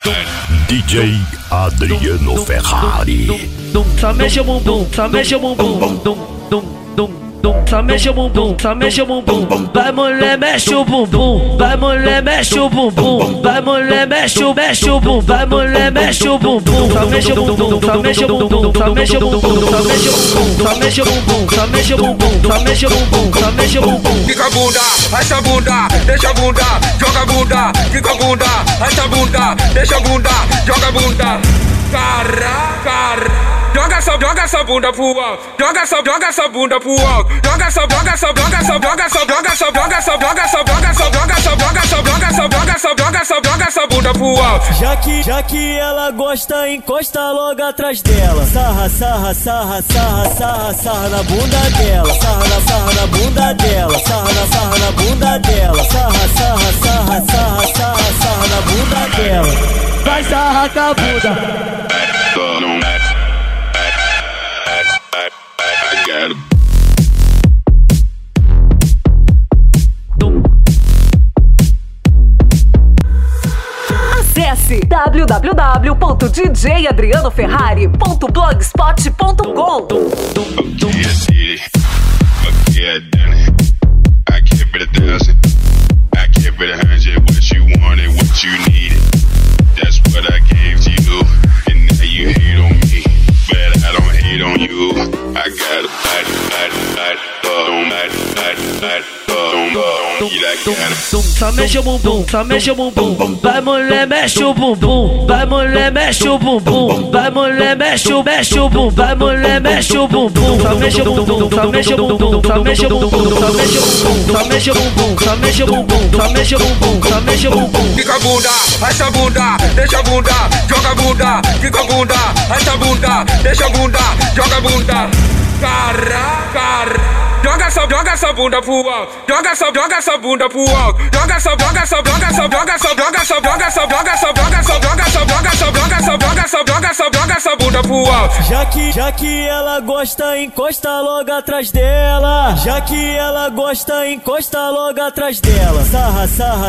DJ Adriano Ferrari. Só mexe o bumbum, só mexe o bumbum. Só mexe o bumbum, só mexe o bumbum. Vai mulher, mexe o bumbum. Vai mulher, mexe o bumbum. Vai mulher, mexe o bumbum. Vai mulher, mexe o bumbum. Só mexe o bumbum, só mexe o bumbum. Só mexe o bumbum, só mexe o bumbum. Só mexe o bumbum, só mexe o bumbum. Só mexe o bumbum, só mexe o bumbum. Fica a bunda, racha a bunda, deixa a bunda, joga a bunda. Fica a bunda, racha a bunda, deixa a bunda, joga a bunda. Cara. Joga essa bunda pro alto, joga essa bunda pro alto, joga essa bunda pro alto. Já que ela gosta, encosta logo atrás dela. Sarra na bunda dela. Sarra na bunda dela. Sarra na bunda dela. Sarra na bunda dela. Vai sarrar com a bunda. Acesse www.djadrianoferrari.blogspot.com. Só mexe o bumbum, só mexe o bumbum. Vai mulher, mexe o bumbum. Vai mulher, mexe o bumbum. Vai mulher, mexe o bumbum. Vai mulher, mexe o bumbum. Só mexe o bumbum, só mexe o bumbum. Só mexe o bumbum, só mexe o bumbum. Só mexe o bumbum, só mexe o bumbum. Só mexe o bumbum, só mexe o bumbum. Fica a bunda, racha a bunda, deixa a bunda, joga a bunda. Fica a bunda, racha a bunda, deixa a bunda, joga a bunda. Cara. Joga essa bunda pro alto, joga essa bunda pro alto, joga essa bunda pro alto. Já que ela gosta, encosta logo atrás dela. Já que ela gosta, encosta logo atrás dela. Sarra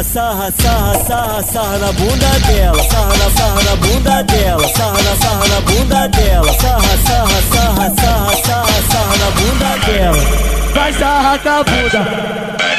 na bunda dela. Sarra na bunda dela. Sarra na bunda dela. Sarra na bunda dela. Vai sarrar com a bunda.